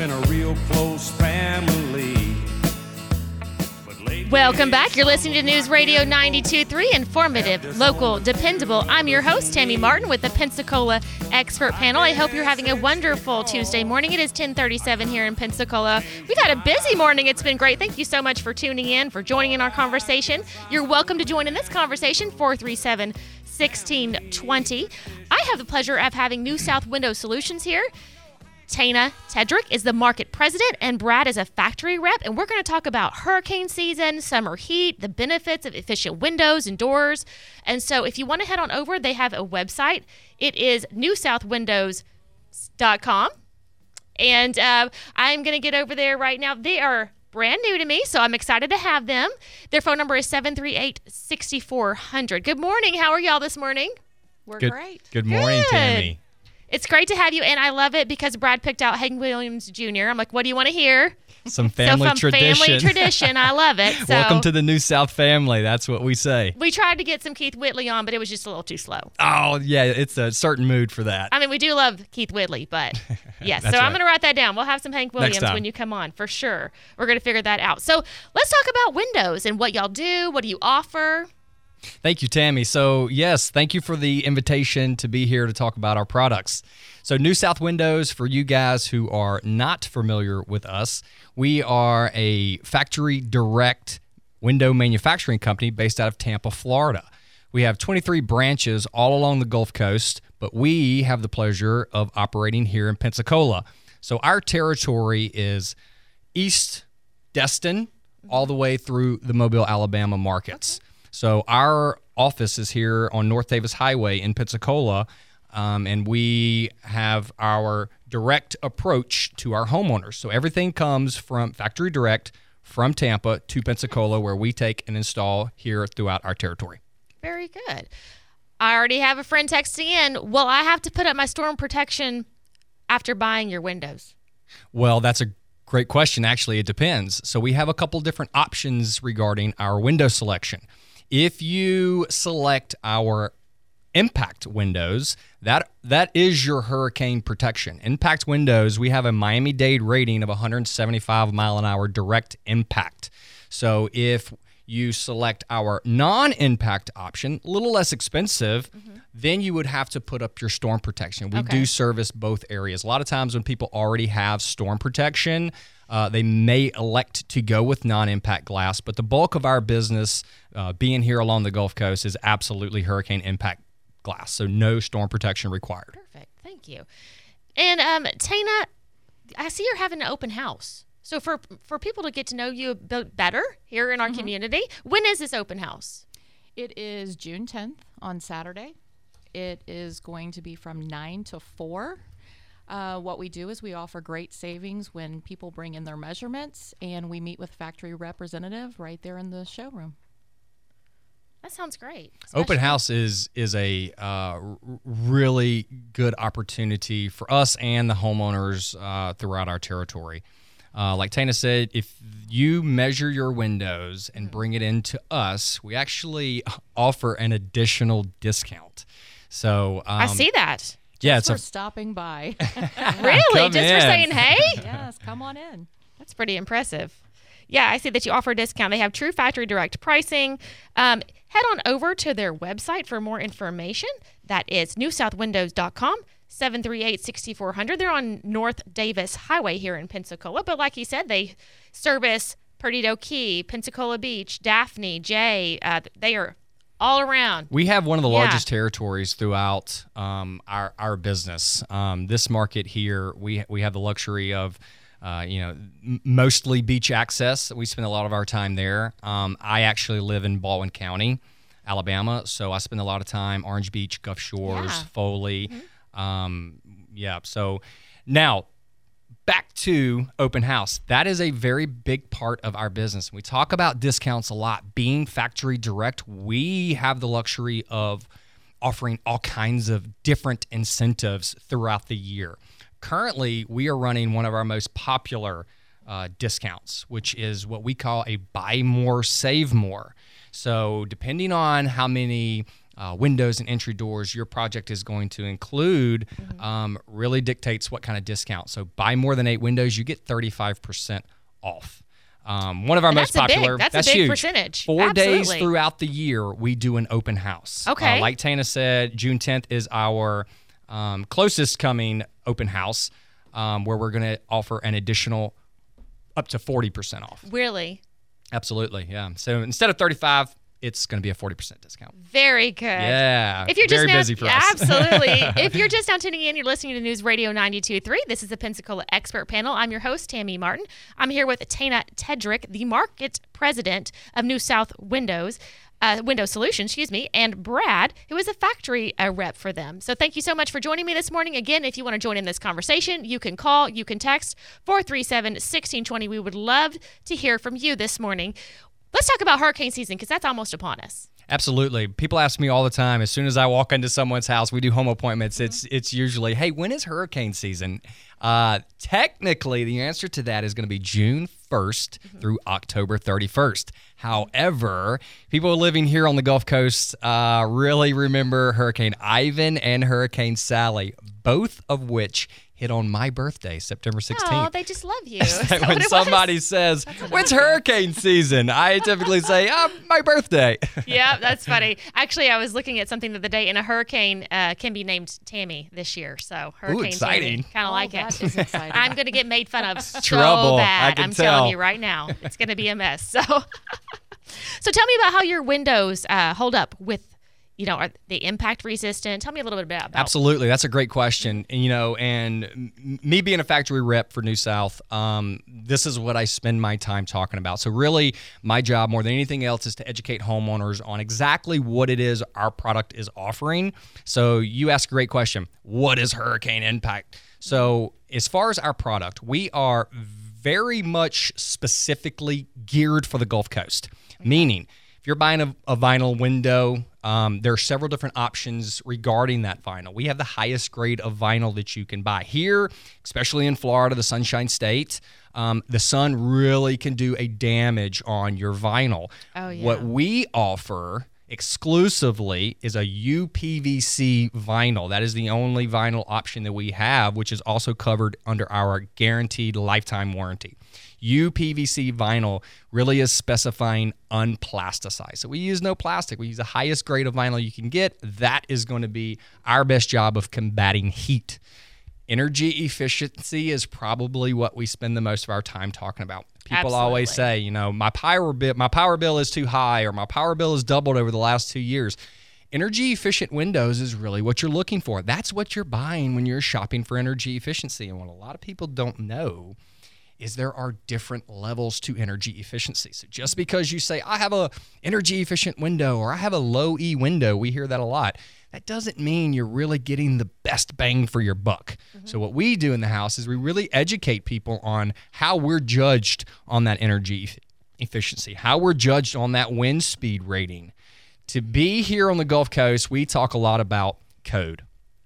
been a real close family. Welcome back. You're listening to News Radio 92.3, informative, local, dependable. I'm your host, Tammy Martin, with the Pensacola Expert Panel. I hope you're having a wonderful Tuesday morning. It is 10:37 here in Pensacola. We've had a busy morning. It's been great. Thank you so much for tuning in, for joining in our conversation. You're welcome to join in this conversation, 437-1620. I have the pleasure of having New South Window Solutions here. Tana Tedrick is the market president, and Brad is a factory rep, and we're going to talk about hurricane season, summer heat, the benefits of efficient windows and doors. And so if you want to head on over, they have a website. It is newsouthwindows.com, and I'm going to get over there right now. They are brand new to me, so I'm excited to have them. Their phone number is 738-6400. Good morning. How are y'all this morning? We're great. Good morning, Tammy. It's great to have you, and I love it because Brad picked out Hank Williams Jr. I'm like, what do you want to hear? Some family tradition. Family tradition. I love it. So, welcome to the New South family. That's what we say. We tried to get some Keith Whitley on, but it was just a little too slow. Oh, yeah, it's a certain mood for that. I mean, we do love Keith Whitley, but yes. So right. I'm going to write that down. We'll have some Hank Williams when you come on, for sure. We're going to figure that out. So let's talk about windows and what y'all do. What do you offer? Thank you, Tammy. So, yes, thank you for the invitation to be here to talk about our products. So, New South Windows, for you guys who are not familiar with us, we are a factory direct window manufacturing company based out of Tampa, Florida. We have 23 branches all along the Gulf Coast, but we have the pleasure of operating here in Pensacola. So, our territory is East Destin all the way through the Mobile, Alabama markets. Okay. So our office is here on North Davis Highway in Pensacola, and we have our direct approach to our homeowners. So everything comes from factory direct from Tampa to Pensacola, where we take and install here throughout our territory. Very good. I already have a friend texting in. Will I have to put up my storm protection after buying your windows? Well, that's a great question. Actually, it depends. So we have a couple different options regarding our window selection. If you select our impact windows, that is your hurricane protection. Impact windows, we have a Miami-Dade rating of 175 mile an hour direct impact. So if you select our non-impact option, a little less expensive, then you would have to put up your storm protection. We do service both areas. A lot of times when people already have storm protection, they may elect to go with non-impact glass, but the bulk of our business being here along the Gulf Coast is absolutely hurricane impact glass, so no storm protection required. Perfect. Thank you. And Tana, I see you're having an open house. So for people to get to know you a bit better here in our community, when is this open house? It is June 10th on Saturday. It is going to be from 9 to 4. What we do is we offer great savings when people bring in their measurements, and we meet with factory representative right there in the showroom. That sounds great. Open house is a really good opportunity for us and the homeowners throughout our territory. Like Tana said, if you measure your windows and bring it into us, we actually offer an additional discount. So I see that. Yeah, just for stopping by. Really? Just for saying hey? Yes, come on in. That's pretty impressive. Yeah, I see that you offer a discount. They have true factory direct pricing. Head on over to their website for more information. That is newsouthwindows.com. 738-6400. They're on North Davis Highway here in Pensacola. But like he said, they service Perdido Key, Pensacola Beach, Daphne, Jay. They are all around. We have one of the largest territories throughout our business. This market here, we have the luxury of mostly beach access. We spend a lot of our time there. I actually live in Baldwin County, Alabama, so I spend a lot of time Orange Beach, Gulf Shores, Foley. So now back to open house. That is a very big part of our business. We talk about discounts a lot. Being factory direct, we have the luxury of offering all kinds of different incentives throughout the year. Currently, we are running one of our most popular discounts, which is what we call a buy more, save more. So depending on how many windows and entry doors your project is going to include really dictates what kind of discount. So buy more than 8 windows, you get 35% off. One of our most popular. That's a big huge. percentage. 4 days Absolutely. throughout the year, we do an open house. Okay. Like Tana said, June 10th is our closest coming open house, where we're going to offer an additional up to 40% off. Really? Absolutely, yeah. So instead of 35, it's going to be a 40% discount. Very good. Yeah. If you're just very now, busy for us. Absolutely. If you're just now tuning in, you're listening to News Radio 92.3. This is the Pensacola Expert Panel. I'm your host, Tammy Martin. I'm here with Tana Tedrick, the market president of New South Window Solutions, and Brad, who is a factory rep for them. So thank you so much for joining me this morning. Again, if you want to join in this conversation, you can call, you can text 437-1620. We would love to hear from you this morning. Let's talk about hurricane season because that's almost upon us. Absolutely. People ask me all the time, as soon as I walk into someone's house, we do home appointments, it's usually, hey, when is hurricane season? Technically, the answer to that is going to be June 1st through October 31st. However, people living here on the Gulf Coast really remember Hurricane Ivan and Hurricane Sally, both of which hit on my birthday, September 16th. Oh, they just love you. So when somebody says, when's hurricane season? I typically say, my birthday. Yeah, that's funny. Actually, I was looking at something the other day, and a hurricane can be named Tammy this year. So Hurricane exciting. Kind of like that it. is exciting. I'm going to get made fun of so Trouble, bad. I can I'm tell. telling you right now. It's going to be a mess. So tell me about how your windows hold up with, are they impact resistant? Tell me a little bit about Absolutely. That's a great question. And me being a factory rep for New South, this is what I spend my time talking about. So really, my job more than anything else is to educate homeowners on exactly what it is our product is offering. So you ask a great question. What is hurricane impact? So as far as our product, we are very much specifically geared for the Gulf Coast, meaning if you're buying a vinyl window, there are several different options regarding that vinyl. We have the highest grade of vinyl that you can buy. Here, especially in Florida, the Sunshine State, the sun really can do a damage on your vinyl. Oh, yeah. What we offer exclusively is a UPVC vinyl. That is the only vinyl option that we have, which is also covered under our guaranteed lifetime warranty. UPVC vinyl really is specifying unplasticized. So we use no plastic. We use the highest grade of vinyl you can get. That is going to be our best job of combating heat. Energy efficiency is probably what we spend the most of our time talking about. People always say, my power bill is too high, or my power bill has doubled over the last 2 years. Energy efficient windows is really what you're looking for. That's what you're buying when you're shopping for energy efficiency. And what a lot of people don't know is there are different levels to energy efficiency. So just because you say, I have a energy efficient window, or I have a low E window, we hear that a lot, that doesn't mean you're really getting the best bang for your buck. So what we do in the house is we really educate people on how we're judged on that energy efficiency, how we're judged on that wind speed rating. To be here on the Gulf Coast, we talk a lot about code.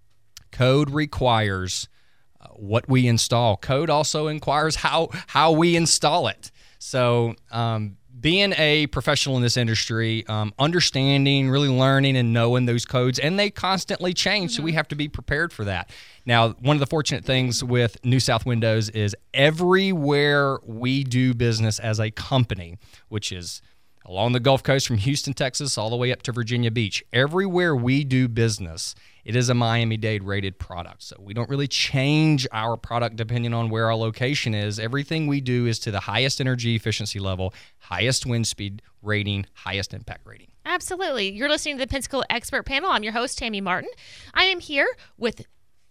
Code requires what we install. Code also inquires how we install it. So being a professional in this industry, understanding, really learning and knowing those codes, and they constantly change, so we have to be prepared for that. Now, one of the fortunate things with New South Windows is everywhere we do business as a company, which is along the Gulf Coast from Houston, Texas, all the way up to Virginia Beach, everywhere we do business, it is a Miami-Dade rated product. So we don't really change our product depending on where our location is. Everything we do is to the highest energy efficiency level, highest wind speed rating, highest impact rating. Absolutely. You're listening to the Pensacola Expert Panel. I'm your host, Tammy Martin. I am here with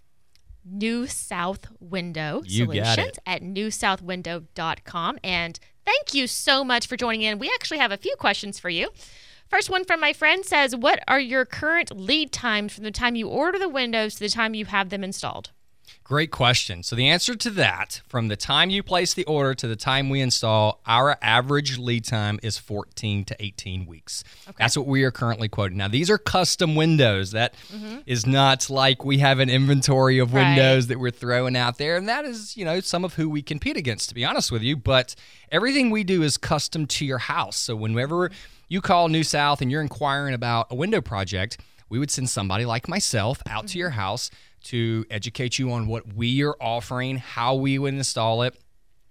New South Window Solutions at newsouthwindow.com. And thank you so much for joining in. We actually have a few questions for you. First one from my friend says, what are your current lead times from the time you order the windows to the time you have them installed? Great question. So the answer to that, from the time you place the order to the time we install, our average lead time is 14 to 18 weeks. Okay. That's what we are currently quoting. Now, these are custom windows. That is not like we have an inventory of windows that we're throwing out there. And that is, some of who we compete against, to be honest with you. But everything we do is custom to your house. So whenever you call New South and you're inquiring about a window project, we would send somebody like myself out to your house to educate you on what we are offering, how we would install it.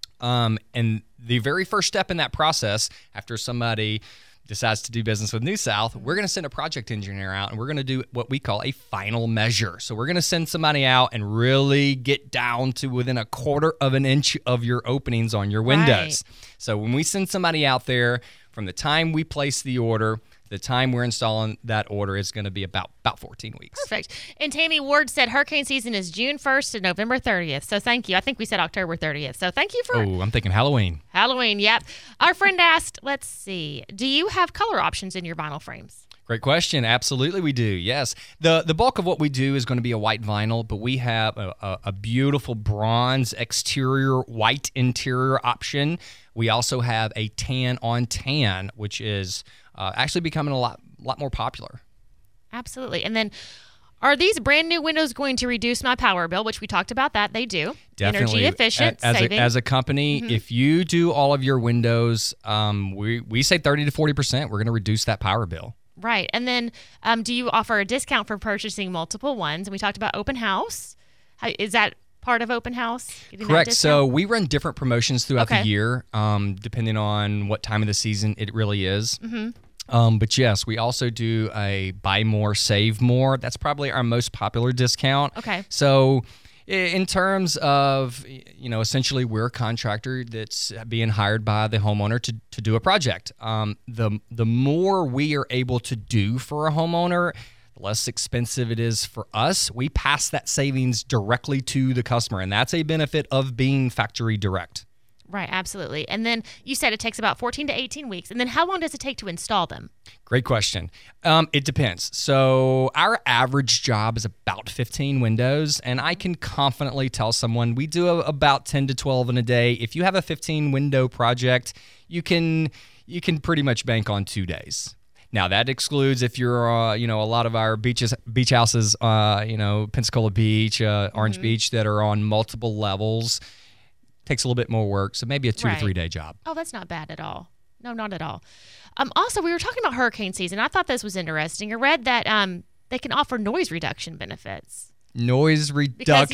And the very first step in that process, after somebody decides to do business with New South, we're going to send a project engineer out, and we're going to do what we call a final measure. So we're going to send somebody out and really get down to within a quarter of an inch of your openings on your windows. Right. So when we send somebody out there, from the time we place the order, the time we're installing that order is going to be about 14 weeks. Perfect. And Tammy Ward said hurricane season is June 1st to November 30th. So thank you. I think we said October 30th. So thank you for Oh, I'm thinking Halloween. Halloween. Yep. Our friend asked, let's see, do you have color options in your vinyl frames? Great question. Absolutely, we do. Yes. The bulk of what we do is going to be a white vinyl, but we have a beautiful bronze exterior, white interior option. We also have a tan on tan, which is actually becoming a lot more popular. Absolutely. And then are these brand new windows going to reduce my power bill, which we talked about that? They do. Definitely. Energy efficient, saving. As a company, if you do all of your windows, we say 30 to 40%, we're going to reduce that power bill. Right. And then do you offer a discount for purchasing multiple ones? And we talked about open house. Is that part of open house? Correct. So we run different promotions throughout Okay. the year, depending on what time of the season it really is. Mm-hmm. But yes, we also do a buy more, save more. That's probably our most popular discount. Okay. So in terms of, essentially we're a contractor that's being hired by the homeowner to do a project. The more we are able to do for a homeowner, the less expensive it is for us. We pass that savings directly to the customer, and that's a benefit of being factory direct. Right, absolutely. And then you said it takes about 14 to 18 weeks. And then how long does it take to install them? Great question. It depends. So our average job is about 15 windows, and I can confidently tell someone we do about 10 to 12 in a day. If you have a 15 window project, you can pretty much bank on 2 days. Now that excludes if you're, a lot of our beach houses, Pensacola Beach, Orange Beach, that are on multiple levels. Takes a little bit more work, so maybe a 2 to 3 day job. Oh, that's not bad at all. No, not at all. Also, we were talking about hurricane season. I thought this was interesting. I read that they can offer noise reduction benefits. Noise reduction.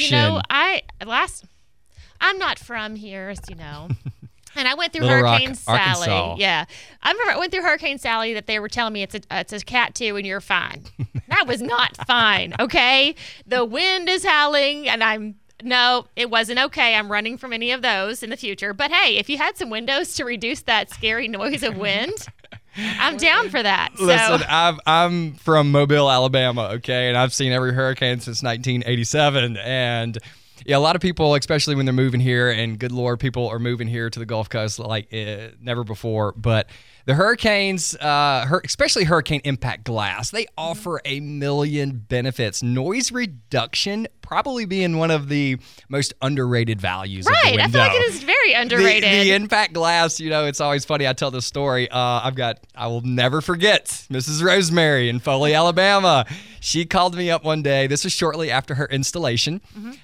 Because, I'm not from here, as you know. And I went through Little Hurricane Rock, Sally. Arkansas. Yeah. I remember I went through Hurricane Sally that they were telling me it's a cat too and you're fine. That was not fine, okay? The wind is howling and no, it wasn't okay. I'm running from any of those in the future. But hey, if you had some windows to reduce that scary noise of wind, I'm down for that. Listen, I'm from Mobile, Alabama, okay? And I've seen every hurricane since 1987. And yeah, a lot of people, especially when they're moving here, and good Lord, people are moving here to the Gulf Coast like never before. But the hurricanes, especially hurricane impact glass, they offer a million benefits. Noise reduction probably being one of the most underrated values of the window. I feel like it is very underrated. The impact glass, it's always funny. I tell this story. I will never forget Mrs. Rosemary in Foley, Alabama. She called me up one day. This was shortly after her installation.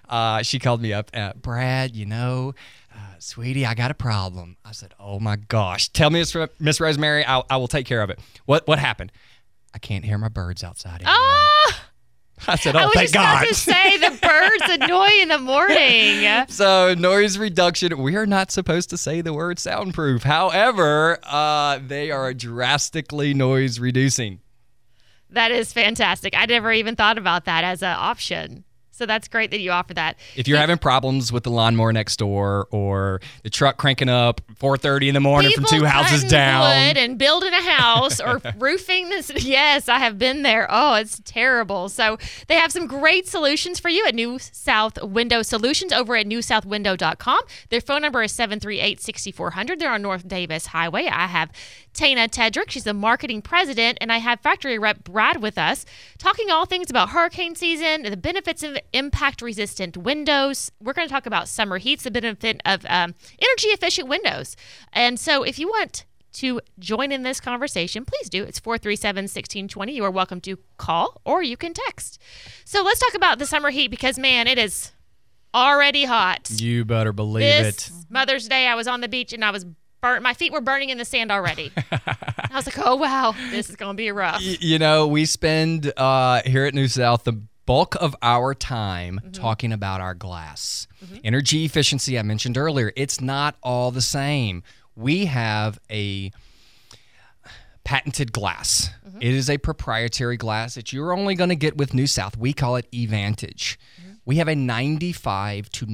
She called me up, Brad, sweetie, I got a problem. I said, oh my gosh. Tell me, Miss Rosemary, I will take care of it. What happened? I can't hear my birds outside anymore. Oh! I said, I oh, was thank just God. about to say the birds annoy in the morning. So noise reduction, we are not supposed to say the word soundproof. However, they are drastically noise reducing. That is fantastic. I never even thought about that as an option. So that's great that you offer that. If you're having problems with the lawnmower next door or the truck cranking up 4:30 in the morning from 2 houses down. Wood and building a house or roofing this. Yes, I have been there. Oh, it's terrible. So they have some great solutions for you at New South Window Solutions over at newsouthwindow.com. Their phone number is 738-6400. They're on North Davis Highway. I have Tana Tedrick. She's the marketing president, and I have factory rep Brad with us talking all things about hurricane season, the benefits of impact-resistant windows. We're going to talk about summer heats, the benefit of energy-efficient windows. And so if you want to join in this conversation, please do. It's 437-1620. You are welcome to call or you can text. So let's talk about the summer heat because, man, it is already hot. You better believe This it. Mother's Day, I was on the beach and I was burnt. My feet were burning in the sand already. I was like, oh, wow, this is going to be rough. We spend here at New South the bulk of our time talking about our glass. Energy efficiency, I mentioned earlier, it's not all the same. We have a patented glass. It is a proprietary glass that you're only going to get with New South. We call it eVantage. We have a 95 to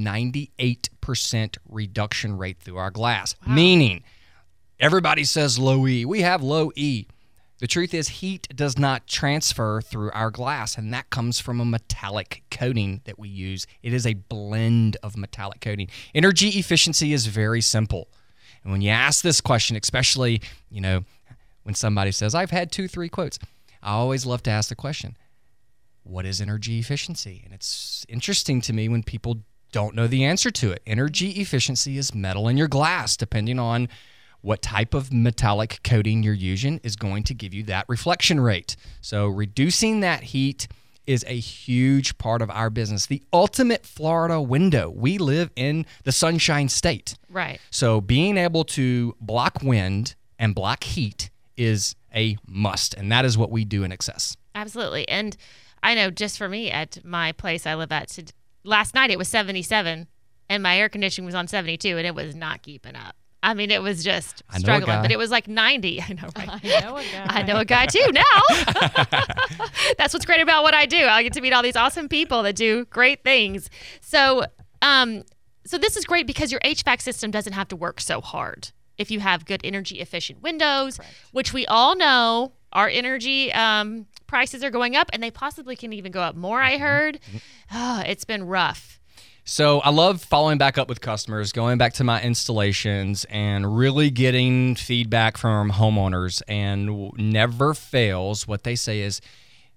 98% reduction rate through our glass, meaning everybody says low E. We have low E. The truth is heat does not transfer through our glass, and that comes from a metallic coating that we use. It is a blend of metallic coating. Energy efficiency is very simple. And when you ask this question, especially, when somebody says, I've had 2-3 quotes, I always love to ask the question, what is energy efficiency? And it's interesting to me when people don't know the answer to it. Energy efficiency is metal in your glass, depending on what type of metallic coating you're using is going to give you that reflection rate. So reducing that heat is a huge part of our business. The ultimate Florida window. We live in the Sunshine State. Right. So being able to block wind and block heat is a must, and that is what we do in Excess. Absolutely. And I know just for me at my place I live at, last night it was 77 and my air conditioning was on 72 and it was not keeping up. I mean, it was just struggling, but it was like 90. I know, right? I know a guy too now. That's what's great about what I do. I get to meet all these awesome people that do great things. So this is great because your HVAC system doesn't have to work so hard if you have good energy efficient windows, which we all know our energy prices are going up and they possibly can even go up more, I heard. Oh, it's been rough. So I love following back up with customers, going back to my installations and really getting feedback from homeowners, and never fails what they say is,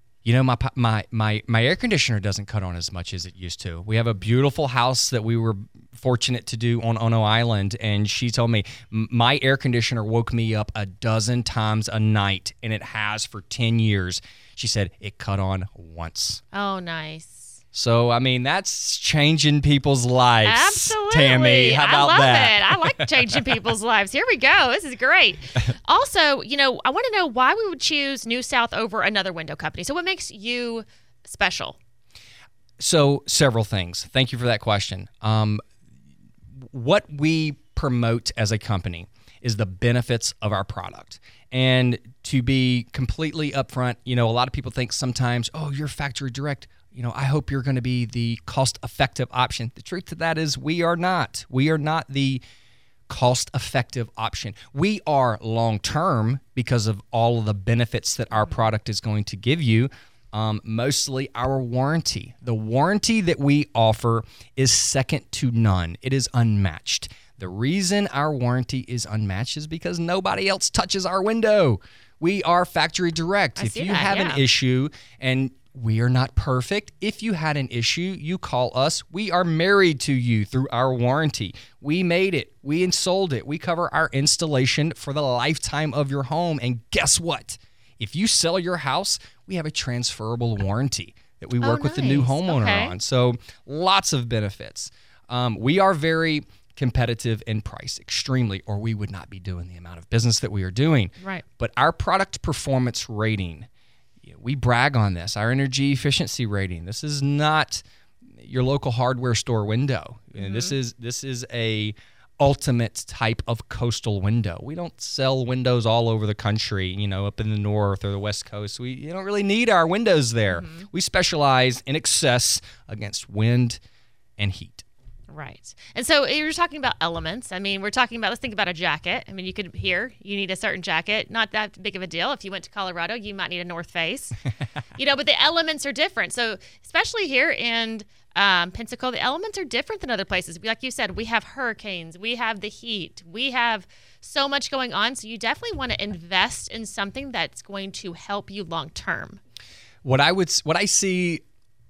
my air conditioner doesn't cut on as much as it used to. We have a beautiful house that we were fortunate to do on Ono Island, and she told me my air conditioner woke me up a dozen times a night, and it has for 10 years. She said it cut on once. Oh, nice. So, I mean, that's changing people's lives. Absolutely. Tammy, how about that? I love it. I like changing people's lives. Here we go. This is great. Also, I want to know why we would choose New South over another window company. So what makes you special? So, several things. Thank you for that question. What we promote as a company is the benefits of our product. And to be completely upfront, a lot of people think sometimes, oh, you're factory direct. I hope you're going to be the cost-effective option. The truth of that is we are not. We are not the cost-effective option. We are long-term because of all of the benefits that our product is going to give you, mostly our warranty. The warranty that we offer is second to none. It is unmatched. The reason our warranty is unmatched is because nobody else touches our window. We are factory direct. If you have an issue, and we are not perfect. If you had an issue, you call us. We are married to you through our warranty. We made it. We installed it. We cover our installation for the lifetime of your home. And guess what? If you sell your house, we have a transferable warranty that we work with the new homeowner on. So lots of benefits. We are very competitive in price, extremely, or we would not be doing the amount of business that we are doing. Right. But our product performance rating, we brag on this. Our energy efficiency rating. This is not your local hardware store window. This is a ultimate type of coastal window. We don't sell windows all over the country, up in the north or the west coast. You don't really need our windows there. We specialize in Excess against wind and heat. Right. And so you're talking about elements. I mean, let's think about a jacket. I mean, you need a certain jacket. Not that big of a deal. If you went to Colorado, you might need a North Face. But the elements are different. So especially here in Pensacola, the elements are different than other places. Like you said, we have hurricanes. We have the heat. We have so much going on. So you definitely want to invest in something that's going to help you long term. What I see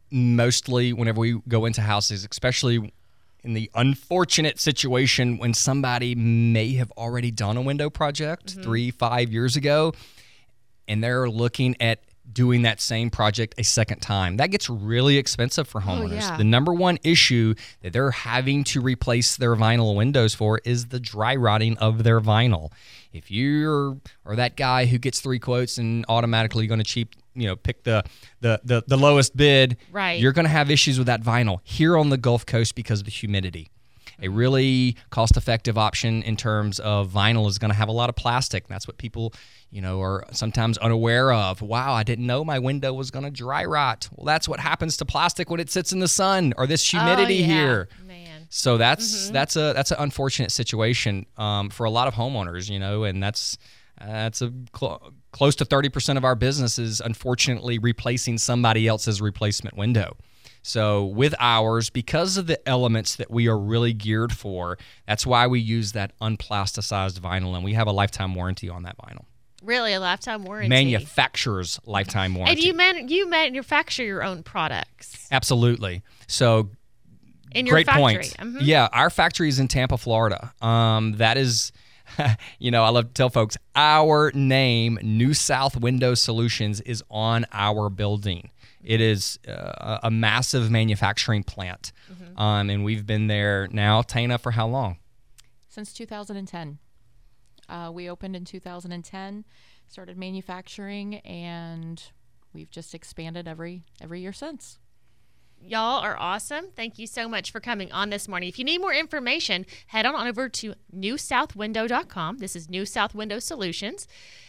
mostly whenever we go into houses, especially in the unfortunate situation when somebody may have already done a window project 3-5 years ago, and they're looking at doing that same project a second time. That gets really expensive for homeowners. yeah. The number one issue that they're having to replace their vinyl windows for is the dry rotting of their vinyl. If you are that guy who gets 3 quotes and automatically going to pick the lowest bid, Right. you're going to have issues with that vinyl here on the Gulf Coast because of the humidity. A really cost-effective option in terms of vinyl is going to have a lot of plastic. That's what people, are sometimes unaware of. Wow, I didn't know my window was going to dry rot. Well, that's what happens to plastic when it sits in the sun or this humidity yeah. here. Man. So that's an unfortunate situation for a lot of homeowners, and that's close to 30% of our business is unfortunately replacing somebody else's replacement window. So with ours, because of the elements that we are really geared for, that's why we use that unplasticized vinyl, and we have a lifetime warranty on that vinyl. Really, a lifetime warranty. Manufacturer's lifetime warranty. And you manufacture your own products Absolutely. So in your great factory. point. Mhm. Yeah, our factory is in Tampa, Florida. That is, I love to tell folks, our name, New South Window Solutions, is on our building. It is a massive manufacturing plant, and we've been there now, Tana, for how long? Since 2010. We opened in 2010, started manufacturing, and we've just expanded every year since. Y'all are awesome. Thank you so much for coming on this morning. If you need more information, head on over to newsouthwindow.com. This is New South Window Solutions.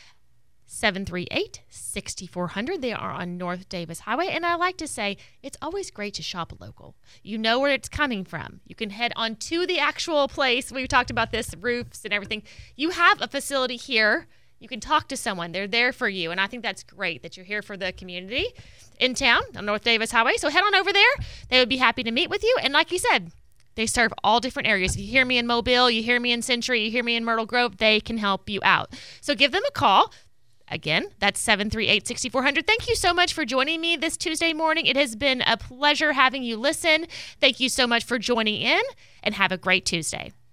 738-6400. They are on North Davis Highway. And I like to say, it's always great to shop local. You know where it's coming from. You can head on to the actual place. We've talked about this, roofs and everything. You have a facility here. You can talk to someone. They're there for you. And I think that's great that you're here for the community in town on North Davis Highway. So head on over there. They would be happy to meet with you. And like you said, they serve all different areas. You hear me in Mobile, you hear me in Century, you hear me in Myrtle Grove, they can help you out. So give them a call. Again, that's 738-6400. Thank you so much for joining me this Tuesday morning. It has been a pleasure having you listen. Thank you so much for joining in, and have a great Tuesday.